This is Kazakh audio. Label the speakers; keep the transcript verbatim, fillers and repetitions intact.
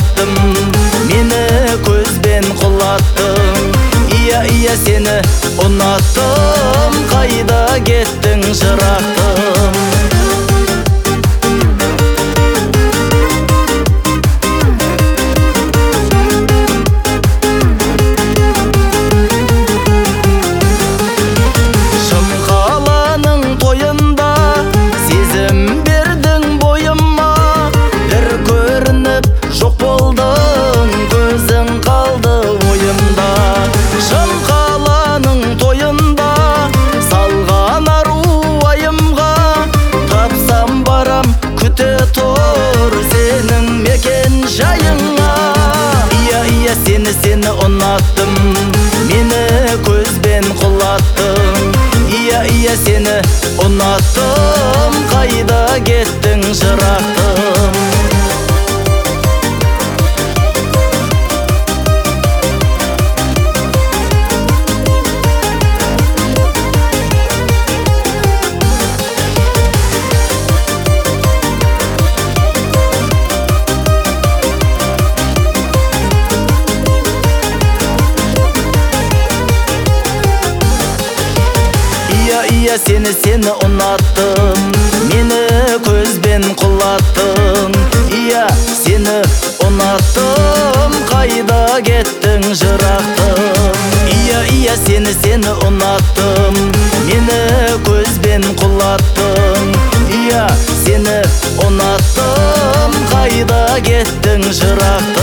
Speaker 1: ұнаттым, мені көзбен құлаттың. Ия, ия, сені ұнаттым, қайда кеттің шырақтым. Сені, сені ұнаттым, мені көзбен құлаттың. Ия, ия, сені ұнаттым, қайда кеттің шырақтым. Ия, сені, сені ұнаттым, мені көзбен құлаттың. Ия, сені ұнаттым, қайда кеттің жырақтым. Ия, ия, сені, сені ұнаттым, мені көзбен құлаттың. Ия, сені ұнаттым, қайда кеттің жырақтым.